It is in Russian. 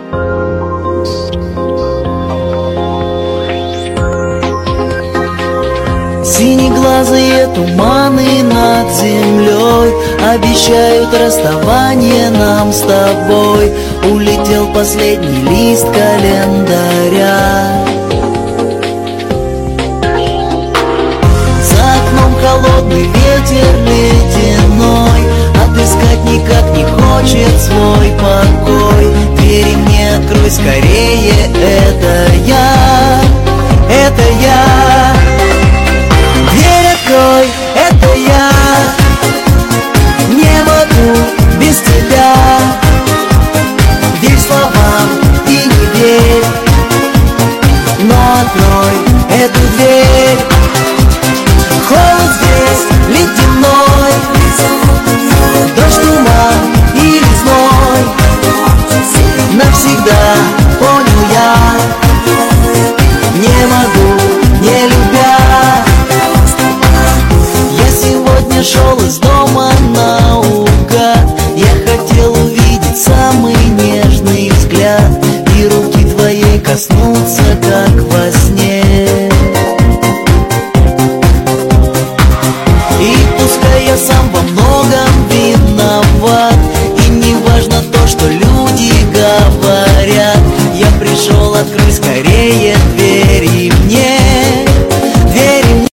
Синеглазые туманы над землей обещают расставание нам с тобой. Улетел последний лист календаря. За окном холодный ветер ледяной, отыскать никак не хочет свой покой. Двери мне открой скорее, это я, это я. Дверь открой, это я. Не могу без тебя. Верь словам и не верь, но открой эту дверь. Холод здесь ледяной, дождь, туман и лесной. Навсегда понял я, не могу, не любя. Я сегодня шел из дома наугад. Я хотел увидеть самый нежный взгляд и руки твоей коснуться, как во сне. И пускай я сам во многом виноват, и не важно то, что люди говорят, я пришел, открой скорее.